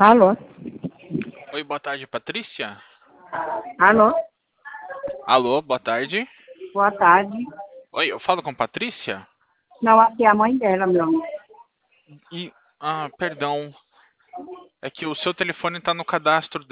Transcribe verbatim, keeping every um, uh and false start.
Alô? Oi, boa tarde, Patrícia. Alô? Alô, boa tarde. Boa tarde. Oi, eu falo com Patrícia? Não, aqui é a mãe dela, meu amor. E, ah, perdão. É que o seu telefone está no cadastro